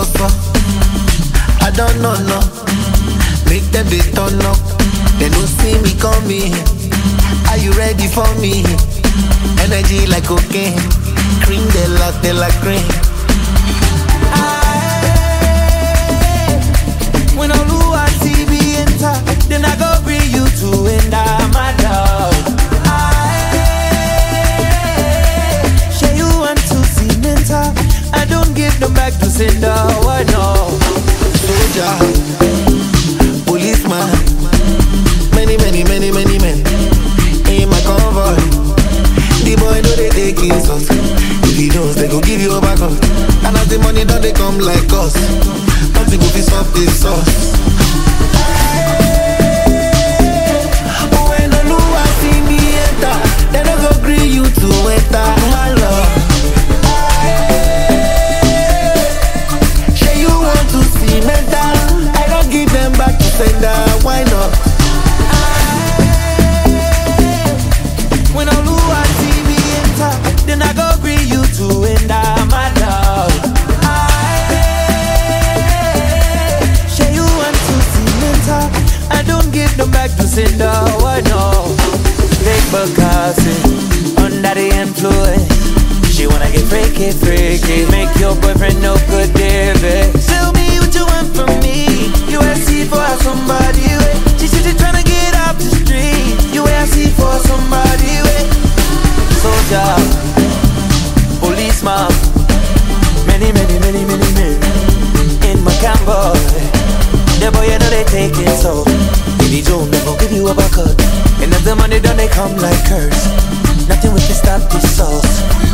so. I don't know, no. Make them they turn up. They don't see me coming. Are you ready for me? Energy like cocaine. Cream de la cream. When I see me enter, then I go bring you to end my love. Share you want to see mental. I don't give them back to sender. Why no? Soldier, policeman, many men in my convoy. The boy know they take insult. If he knows they go give you a back up. And as the money don't they come like us. Nothing will be soft this sauce. When Oluwa see me enter, they don't go agree you to enter my love. Say you want to see mental, I don't give them back to sender. Why not? When Oluwa see me enter, then I go agree you to enter my love. I don't give them back to sender, why no? Big Bacassi, under the influence. She wanna get freaky, make your boyfriend no good, David. Tell me what you want from me. You ask for somebody, wait. She said she tryna get off the street. You ask for somebody, wait. Soldier, policeman, many men in my convoy. The boy, you know they take it so. If he don't, they gon' give you a bucket. And if the money done, they come like curse. Nothing we can stop this sauce.